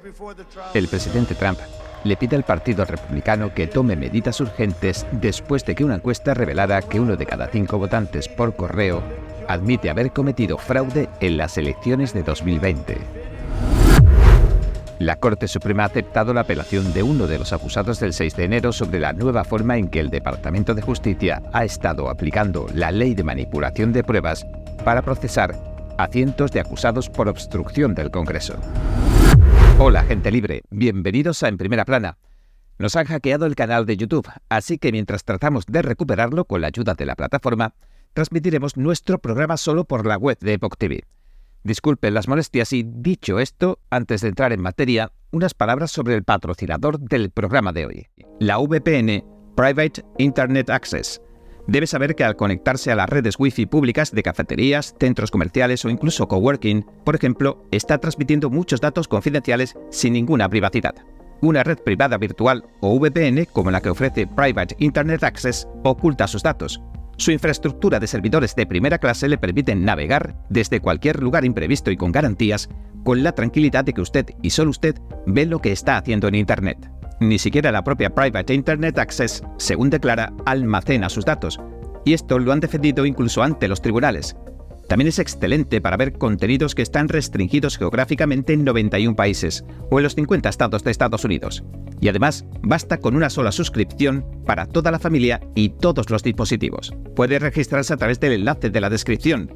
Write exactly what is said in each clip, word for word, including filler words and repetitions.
El presidente Trump le pide al Partido Republicano que tome medidas urgentes después de que una encuesta revelara que uno de cada cinco votantes por correo admite haber cometido fraude en las elecciones de dos mil veinte. La Corte Suprema ha aceptado la apelación de uno de los acusados del seis de enero sobre la nueva forma en que el Departamento de Justicia ha estado aplicando la ley de manipulación de pruebas para procesar a cientos de acusados por obstrucción del Congreso. Hola, gente libre, bienvenidos a En Primera Plana. Nos han hackeado el canal de YouTube, así que mientras tratamos de recuperarlo con la ayuda de la plataforma, transmitiremos nuestro programa solo por la web de Epoch T V. Disculpen las molestias y, dicho esto, antes de entrar en materia, unas palabras sobre el patrocinador del programa de hoy. La V P N Private Internet Access. Debe saber que al conectarse a las redes Wi-Fi públicas de cafeterías, centros comerciales o incluso coworking, por ejemplo, está transmitiendo muchos datos confidenciales sin ninguna privacidad. Una red privada virtual o V P N, como la que ofrece Private Internet Access, oculta sus datos. Su infraestructura de servidores de primera clase le permiten navegar desde cualquier lugar imprevisto y con garantías, con la tranquilidad de que usted y solo usted ve lo que está haciendo en Internet. Ni siquiera la propia Private Internet Access, según declara, almacena sus datos, y esto lo han defendido incluso ante los tribunales. También es excelente para ver contenidos que están restringidos geográficamente en noventa y un países o en los cincuenta estados de Estados Unidos. Y además, basta con una sola suscripción para toda la familia y todos los dispositivos. Puede registrarse a través del enlace de la descripción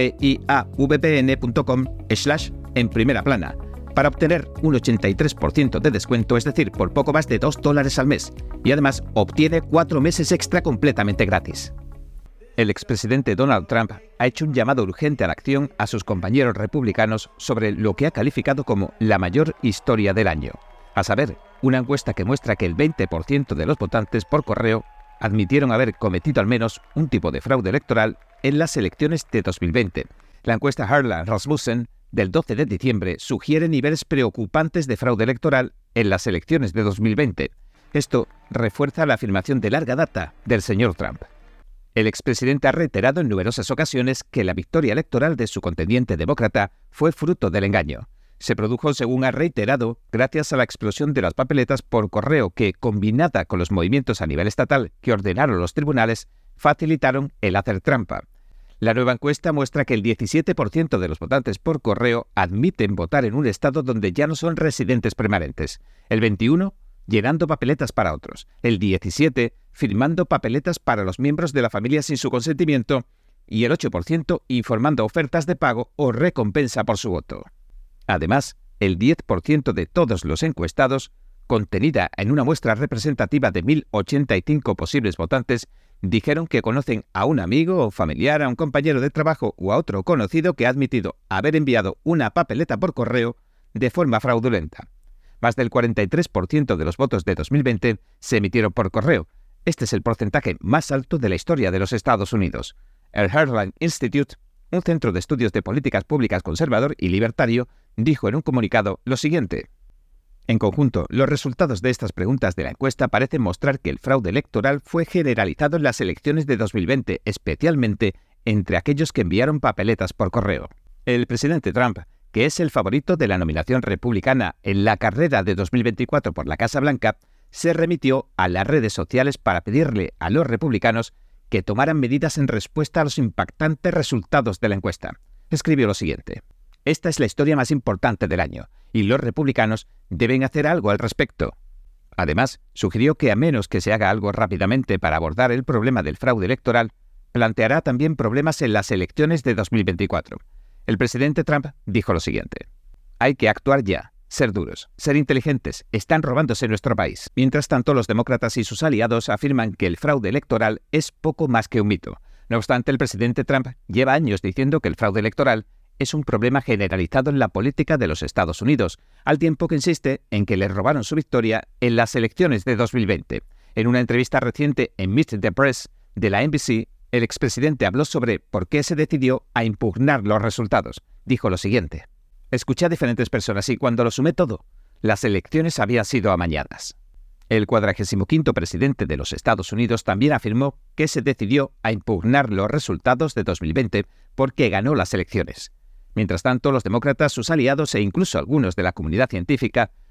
piavpn.com slash en primera plana para obtener un ochenta y tres por ciento de descuento, es decir, por poco más de dos dólares al mes. Y además, obtiene cuatro meses extra completamente gratis. El expresidente Donald Trump ha hecho un llamado urgente a la acción a sus compañeros republicanos sobre lo que ha calificado como la mayor historia del año. A saber, una encuesta que muestra que el veinte por ciento de los votantes por correo admitieron haber cometido al menos un tipo de fraude electoral en las elecciones de dos mil veinte. La encuesta Harlan-Rasmussen del doce de diciembre sugiere niveles preocupantes de fraude electoral en las elecciones de dos mil veinte. Esto refuerza la afirmación de larga data del señor Trump. El expresidente ha reiterado en numerosas ocasiones que la victoria electoral de su contendiente demócrata fue fruto del engaño. Se produjo, según ha reiterado, gracias a la explosión de las papeletas por correo que, combinada con los movimientos a nivel estatal que ordenaron los tribunales, facilitaron el hacer trampa. La nueva encuesta muestra que el diecisiete por ciento de los votantes por correo admiten votar en un estado donde ya no son residentes permanentes, el veintiuno por ciento llenando papeletas para otros, el diecisiete por ciento firmando papeletas para los miembros de la familia sin su consentimiento y el ocho por ciento informando ofertas de pago o recompensa por su voto. Además, el diez por ciento de todos los encuestados, contenida en una muestra representativa de mil ochenta y cinco posibles votantes, dijeron que conocen a un amigo o familiar, a un compañero de trabajo o a otro conocido que ha admitido haber enviado una papeleta por correo de forma fraudulenta. Más del cuarenta y tres por ciento de los votos de dos mil veinte se emitieron por correo. Este es el porcentaje más alto de la historia de los Estados Unidos. El Heartland Institute, un centro de estudios de políticas públicas conservador y libertario, dijo en un comunicado lo siguiente. En conjunto, los resultados de estas preguntas de la encuesta parecen mostrar que el fraude electoral fue generalizado en las elecciones de dos mil veinte, especialmente entre aquellos que enviaron papeletas por correo. El presidente Trump, que es el favorito de la nominación republicana en la carrera de dos mil veinticuatro por la Casa Blanca, se remitió a las redes sociales para pedirle a los republicanos que tomaran medidas en respuesta a los impactantes resultados de la encuesta. Escribió lo siguiente. Esta es la historia más importante del año, y los republicanos deben hacer algo al respecto. Además, sugirió que a menos que se haga algo rápidamente para abordar el problema del fraude electoral, planteará también problemas en las elecciones de dos mil veinticuatro. El presidente Trump dijo lo siguiente. Hay que actuar ya, ser duros, ser inteligentes, están robándose nuestro país. Mientras tanto, los demócratas y sus aliados afirman que el fraude electoral es poco más que un mito. No obstante, el presidente Trump lleva años diciendo que el fraude electoral es un problema generalizado en la política de los Estados Unidos, al tiempo que insiste en que le robaron su victoria en las elecciones de dos mil veinte. En una entrevista reciente en Meet the Press de la N B C, el expresidente habló sobre por qué se decidió a impugnar los resultados. Dijo lo siguiente. Escuché a diferentes personas y cuando lo sumé todo, las elecciones habían sido amañadas. El cuadragésimo quinto presidente de los Estados Unidos también afirmó que se decidió a impugnar los resultados de dos mil veinte porque ganó las elecciones. Mientras tanto, los demócratas, sus aliados e incluso algunos de la comunidad científica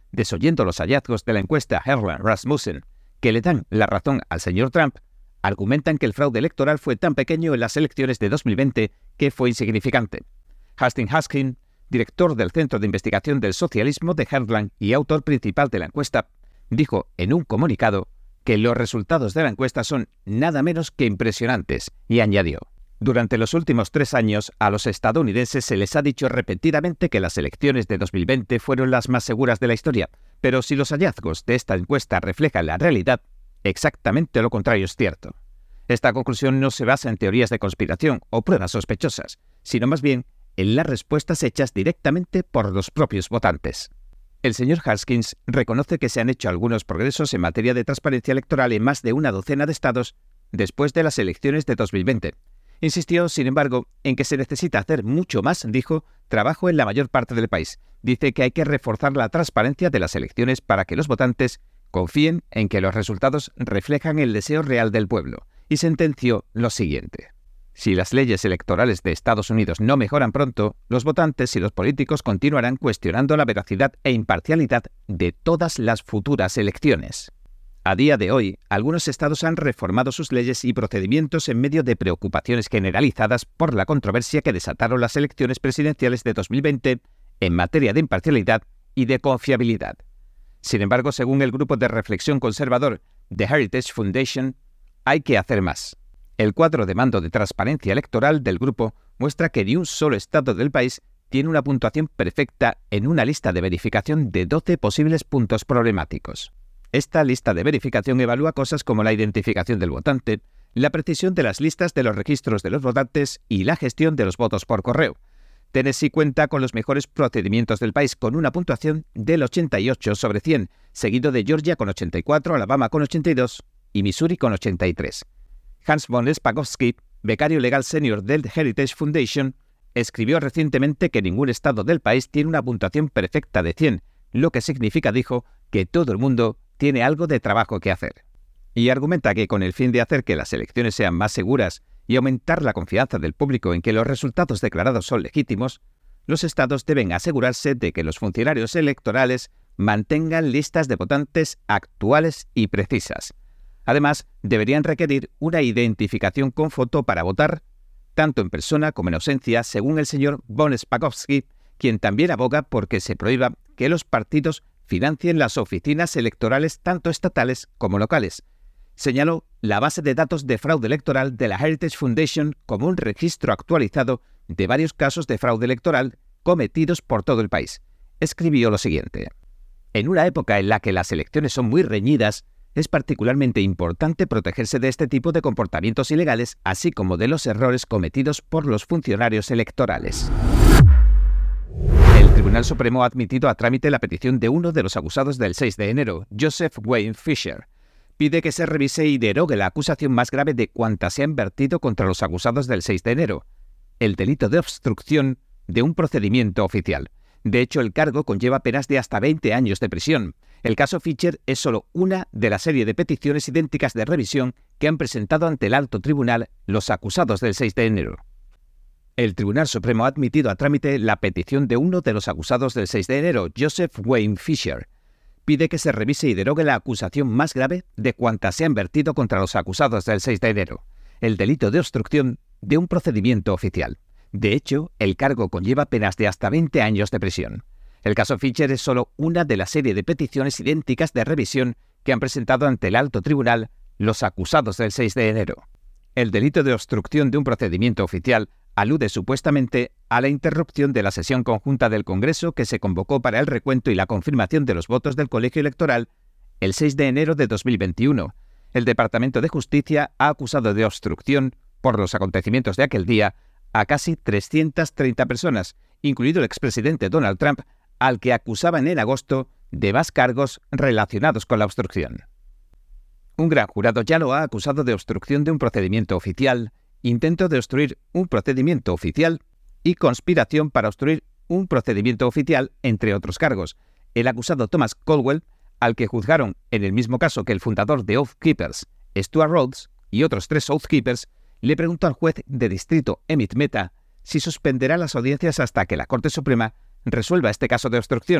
desoyendo los hallazgos de la encuesta Herland Rasmussen, que le dan la razón al señor Trump, argumentan que el fraude electoral fue tan pequeño en las elecciones de dos mil veinte que fue insignificante. Hastings Haskin, director del Centro de Investigación del Socialismo de Herland y autor principal de la encuesta, dijo en un comunicado que los resultados de la encuesta son nada menos que impresionantes, y añadió: durante los últimos tres años, a los estadounidenses se les ha dicho repetidamente que las elecciones de dos mil veinte fueron las más seguras de la historia, pero si los hallazgos de esta encuesta reflejan la realidad, exactamente lo contrario es cierto. Esta conclusión no se basa en teorías de conspiración o pruebas sospechosas, sino más bien en las respuestas hechas directamente por los propios votantes. El señor Haskins reconoce que se han hecho algunos progresos en materia de transparencia electoral en más de una docena de estados después de las elecciones de dos mil veinte. Insistió, sin embargo, en que se necesita hacer mucho más, dijo, trabajo en la mayor parte del país. Dice que hay que reforzar la transparencia de las elecciones para que los votantes confíen en que los resultados reflejan el deseo real del pueblo, y sentenció lo siguiente: si las leyes electorales de Estados Unidos no mejoran pronto, los votantes y los políticos continuarán cuestionando la veracidad e imparcialidad de todas las futuras elecciones. A día de hoy, algunos estados han reformado sus leyes y procedimientos en medio de preocupaciones generalizadas por la controversia que desataron las elecciones presidenciales de dos mil veinte en materia de imparcialidad y de confiabilidad. Sin embargo, según el grupo de reflexión conservador The Heritage Foundation, hay que hacer más. El cuadro de mando de transparencia electoral del grupo muestra que ni un solo estado del país tiene una puntuación perfecta en una lista de verificación de doce posibles puntos problemáticos. Esta lista de verificación evalúa cosas como la identificación del votante, la precisión de las listas de los registros de los votantes y la gestión de los votos por correo. Tennessee cuenta con los mejores procedimientos del país, con una puntuación del ochenta y ocho sobre cien, seguido de Georgia con ochenta y cuatro, Alabama con ochenta y dos y Missouri con ochenta y tres. Hans von Spakovsky, becario legal senior del Heritage Foundation, escribió recientemente que ningún estado del país tiene una puntuación perfecta de cien, lo que significa, dijo, que todo el mundo tiene algo de trabajo que hacer. Y argumenta que con el fin de hacer que las elecciones sean más seguras y aumentar la confianza del público en que los resultados declarados son legítimos, los estados deben asegurarse de que los funcionarios electorales mantengan listas de votantes actuales y precisas. Además, deberían requerir una identificación con foto para votar, tanto en persona como en ausencia, según el señor von Spakovsky, quien también aboga por que se prohíba que los partidos financien las oficinas electorales tanto estatales como locales. Señaló la base de datos de fraude electoral de la Heritage Foundation como un registro actualizado de varios casos de fraude electoral cometidos por todo el país. Escribió lo siguiente: en una época en la que las elecciones son muy reñidas, es particularmente importante protegerse de este tipo de comportamientos ilegales, así como de los errores cometidos por los funcionarios electorales. El Tribunal Supremo ha admitido a trámite la petición de uno de los acusados del seis de enero, Joseph Wayne Fisher. Pide que se revise y derogue la acusación más grave de cuantas se han vertido contra los acusados del seis de enero, el delito de obstrucción de un procedimiento oficial. De hecho, el cargo conlleva penas de hasta veinte años de prisión. El caso Fisher es solo una de la serie de peticiones idénticas de revisión que han presentado ante el alto tribunal los acusados del seis de enero. El Tribunal Supremo ha admitido a trámite la petición de uno de los acusados del seis de enero, Joseph Wayne Fisher. Pide que se revise y derogue la acusación más grave de cuantas se han vertido contra los acusados del seis de enero, el delito de obstrucción de un procedimiento oficial. De hecho, el cargo conlleva penas de hasta veinte años de prisión. El caso Fisher es solo una de la serie de peticiones idénticas de revisión que han presentado ante el alto tribunal los acusados del seis de enero. El delito de obstrucción de un procedimiento oficial alude supuestamente a la interrupción de la sesión conjunta del Congreso que se convocó para el recuento y la confirmación de los votos del colegio electoral el seis de enero de dos mil veintiuno. El Departamento de Justicia ha acusado de obstrucción por los acontecimientos de aquel día a casi trescientas treinta personas, incluido el expresidente Donald Trump, al que acusaban en agosto de más cargos relacionados con la obstrucción. Un gran jurado ya lo ha acusado de obstrucción de un procedimiento oficial, intento de obstruir un procedimiento oficial y conspiración para obstruir un procedimiento oficial, entre otros cargos. El acusado Thomas Caldwell, al que juzgaron en el mismo caso que el fundador de Oath Keepers, Stuart Rhodes, y otros tres Oath Keepers, le preguntó al juez de distrito Emmett Mehta si suspenderá las audiencias hasta que la Corte Suprema resuelva este caso de obstrucción.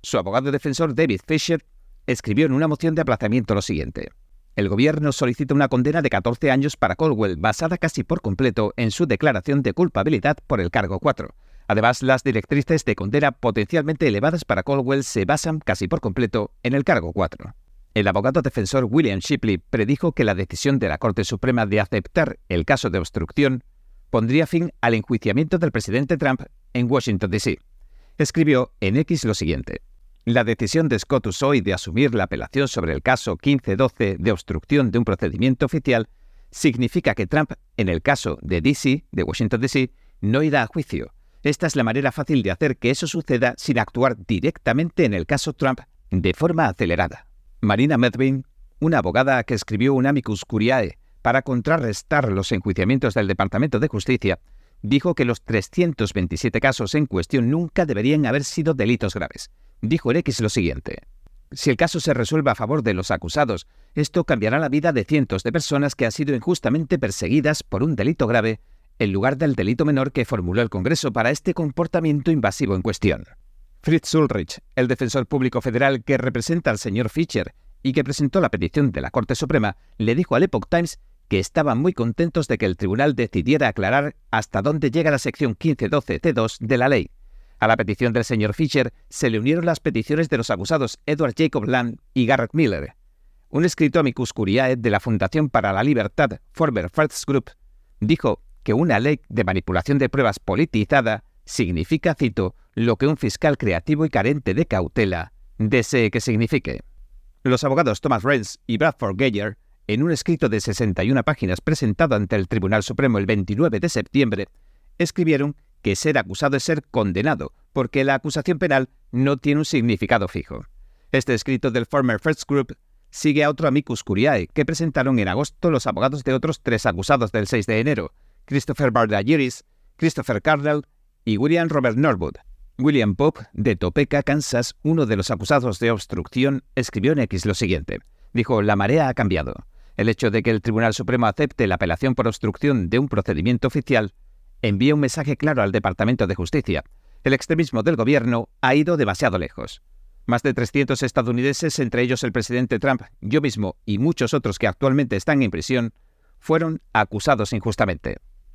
Su abogado defensor David Fisher escribió en una moción de aplazamiento lo siguiente: el gobierno solicita una condena de catorce años para Caldwell, basada casi por completo en su declaración de culpabilidad por el cargo cuatro. Además, las directrices de condena potencialmente elevadas para Caldwell se basan casi por completo en el cargo cuatro. El abogado defensor William Shipley predijo que la decisión de la Corte Suprema de aceptar el caso de obstrucción pondría fin al enjuiciamiento del presidente Trump en Washington, D C Escribió en X lo siguiente: la decisión de SCOTUS hoy de asumir la apelación sobre el caso quince doce de obstrucción de un procedimiento oficial significa que Trump, en el caso de D C, de Washington, D C, no irá a juicio. Esta es la manera fácil de hacer que eso suceda sin actuar directamente en el caso Trump de forma acelerada. Marina Medvin, una abogada que escribió un amicus curiae para contrarrestar los enjuiciamientos del Departamento de Justicia, dijo que los trescientos veintisiete casos en cuestión nunca deberían haber sido delitos graves. Dijo en X lo siguiente: si el caso se resuelve a favor de los acusados, esto cambiará la vida de cientos de personas que han sido injustamente perseguidas por un delito grave en lugar del delito menor que formuló el Congreso para este comportamiento invasivo en cuestión. Fritz Ulrich, el defensor público federal que representa al señor Fisher y que presentó la petición de la Corte Suprema, le dijo al Epoch Times que estaban muy contentos de que el tribunal decidiera aclarar hasta dónde llega la sección quince doce C dos de la ley. A la petición del señor Fisher se le unieron las peticiones de los acusados Edward Jacob Land y Garrett Miller. Un escrito amicus curiae de la Fundación para la Libertad, Former First Group, dijo que una ley de manipulación de pruebas politizada significa, cito, lo que un fiscal creativo y carente de cautela desee que signifique. Los abogados Thomas Renz y Bradford Geyer, en un escrito de sesenta y una páginas presentado ante el Tribunal Supremo el veintinueve de septiembre, escribieron que ser acusado es ser condenado, porque la acusación penal no tiene un significado fijo. Este escrito del Former First Group sigue a otro amicus curiae que presentaron en agosto los abogados de otros tres acusados del seis de enero, Christopher Bardagiris, Christopher Cardell y William Robert Norwood. William Pope, de Topeka, Kansas, uno de los acusados de obstrucción, escribió en X lo siguiente. Dijo: la marea ha cambiado. El hecho de que el Tribunal Supremo acepte la apelación por obstrucción de un procedimiento oficial envía un mensaje claro al Departamento de Justicia. El extremismo del gobierno ha ido demasiado lejos. Más de trescientos estadounidenses, entre ellos el presidente Trump, yo mismo y muchos otros que actualmente están en prisión, fueron acusados injustamente.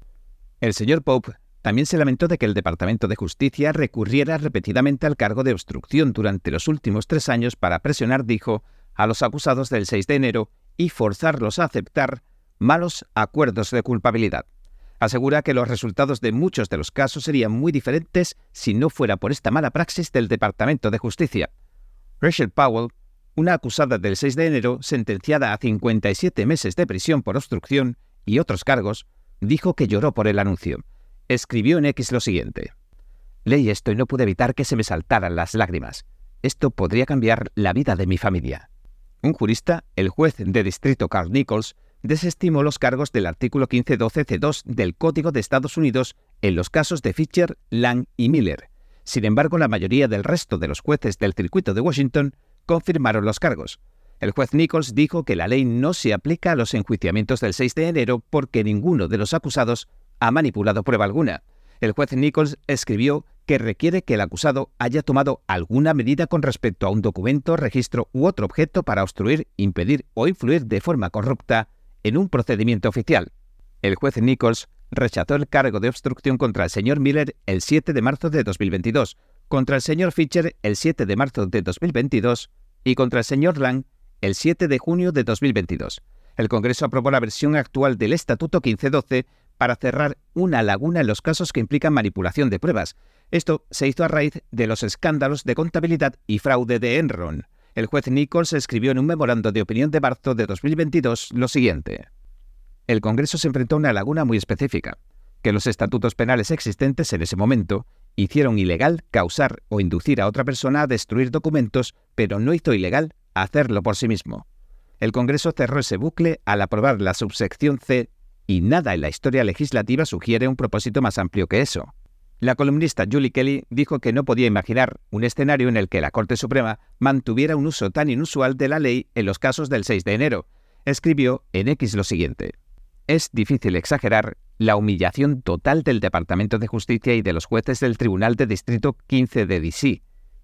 El señor Pope también se lamentó de que el Departamento de Justicia recurriera repetidamente al cargo de obstrucción durante los últimos tres años para presionar, dijo, a los acusados del seis de enero y forzarlos a aceptar malos acuerdos de culpabilidad. Asegura que los resultados de muchos de los casos serían muy diferentes si no fuera por esta mala praxis del Departamento de Justicia. Rachel Powell, una acusada del seis de enero, sentenciada a cincuenta y siete meses de prisión por obstrucción y otros cargos, dijo que lloró por el anuncio. Escribió en X lo siguiente: leí esto y no pude evitar que se me saltaran las lágrimas. Esto podría cambiar la vida de mi familia. Un jurista, el juez de distrito Carl Nichols, desestimó los cargos del artículo quince doce C dos del Código de Estados Unidos en los casos de Fisher, Lang y Miller. Sin embargo, la mayoría del resto de los jueces del circuito de Washington confirmaron los cargos. El juez Nichols dijo que la ley no se aplica a los enjuiciamientos del seis de enero porque ninguno de los acusados ha manipulado prueba alguna. El juez Nichols escribió que requiere que el acusado haya tomado alguna medida con respecto a un documento, registro u otro objeto para obstruir, impedir o influir de forma corrupta en un procedimiento oficial. El juez Nichols rechazó el cargo de obstrucción contra el señor Miller el siete de marzo de dos mil veintidós, contra el señor Fisher el siete de marzo de dos mil veintidós y contra el señor Lang el siete de junio de dos mil veintidós. El Congreso aprobó la versión actual del Estatuto quince doce para cerrar una laguna en los casos que implican manipulación de pruebas. Esto se hizo a raíz de los escándalos de contabilidad y fraude de Enron. El juez Nichols escribió en un memorando de opinión de marzo de dos mil veintidós lo siguiente: el Congreso se enfrentó a una laguna muy específica, que los estatutos penales existentes en ese momento hicieron ilegal causar o inducir a otra persona a destruir documentos, pero no hizo ilegal hacerlo por sí mismo. El Congreso cerró ese bucle al aprobar la subsección C y nada en la historia legislativa sugiere un propósito más amplio que eso. La columnista Julie Kelly dijo que no podía imaginar un escenario en el que la Corte Suprema mantuviera un uso tan inusual de la ley en los casos del seis de enero. Escribió en X lo siguiente: es difícil exagerar la humillación total del Departamento de Justicia y de los jueces del Tribunal de Distrito quince de D C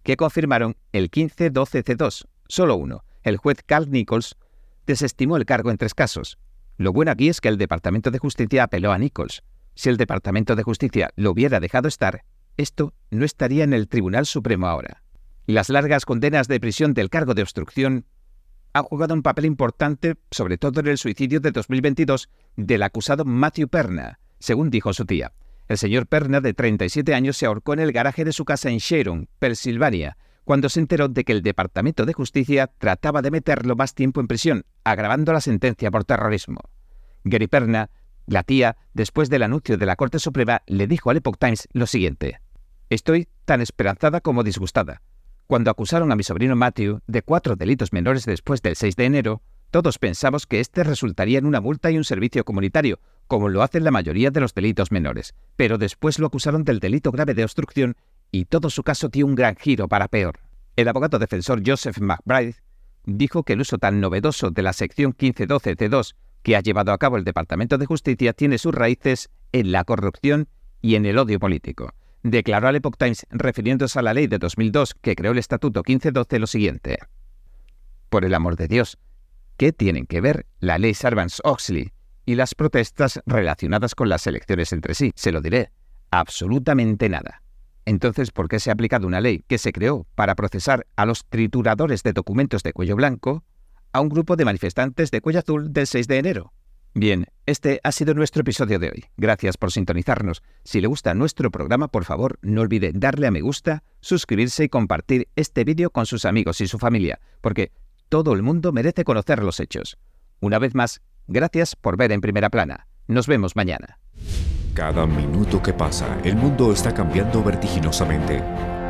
que confirmaron el quince doce ce dos. Solo uno, el juez Carl Nichols, desestimó el cargo en tres casos. Lo bueno aquí es que el Departamento de Justicia apeló a Nichols. Si el Departamento de Justicia lo hubiera dejado estar, esto no estaría en el Tribunal Supremo ahora. Las largas condenas de prisión del cargo de obstrucción han jugado un papel importante, sobre todo en el suicidio de dos mil veintidós del acusado Matthew Perna, según dijo su tía. El señor Perna, de treinta y siete años, se ahorcó en el garaje de su casa en Sharon, Pensilvania, cuando se enteró de que el Departamento de Justicia trataba de meterlo más tiempo en prisión, agravando la sentencia por terrorismo. Gary Perna, la tía, después del anuncio de la Corte Suprema, le dijo al Epoch Times lo siguiente: «Estoy tan esperanzada como disgustada. Cuando acusaron a mi sobrino Matthew de cuatro delitos menores después del seis de enero, todos pensamos que este resultaría en una multa y un servicio comunitario, como lo hacen la mayoría de los delitos menores. Pero después lo acusaron del delito grave de obstrucción y todo su caso dio un gran giro para peor». El abogado defensor Joseph McBride dijo que el uso tan novedoso de la sección quince doce ce dos que ha llevado a cabo el Departamento de Justicia tiene sus raíces en la corrupción y en el odio político. Declaró al Epoch Times, refiriéndose a la ley de dos mil dos que creó el Estatuto quince doce, lo siguiente: «Por el amor de Dios, ¿qué tienen que ver la ley Sarbanes-Oxley y las protestas relacionadas con las elecciones entre sí? Se lo diré, absolutamente nada. Entonces, ¿por qué se ha aplicado una ley que se creó para procesar a los trituradores de documentos de cuello blanco a un grupo de manifestantes de cuello azul del seis de enero? Bien, este ha sido nuestro episodio de hoy. Gracias por sintonizarnos. Si le gusta nuestro programa, por favor, no olvide darle a me gusta, suscribirse y compartir este vídeo con sus amigos y su familia, porque todo el mundo merece conocer los hechos. Una vez más, gracias por ver En Primera Plana. Nos vemos mañana. Cada minuto que pasa, el mundo está cambiando vertiginosamente.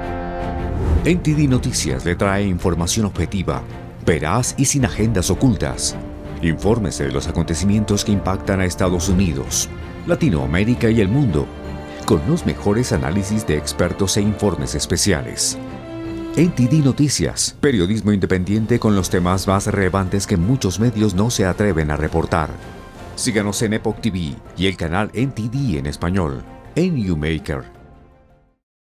N T D Noticias le trae información objetiva, veraz y sin agendas ocultas. Infórmese de los acontecimientos que impactan a Estados Unidos, Latinoamérica y el mundo, con los mejores análisis de expertos e informes especiales. N T D Noticias, periodismo independiente con los temas más relevantes que muchos medios no se atreven a reportar. Síganos en Epoch T V y el canal N T D en español, en YouMaker.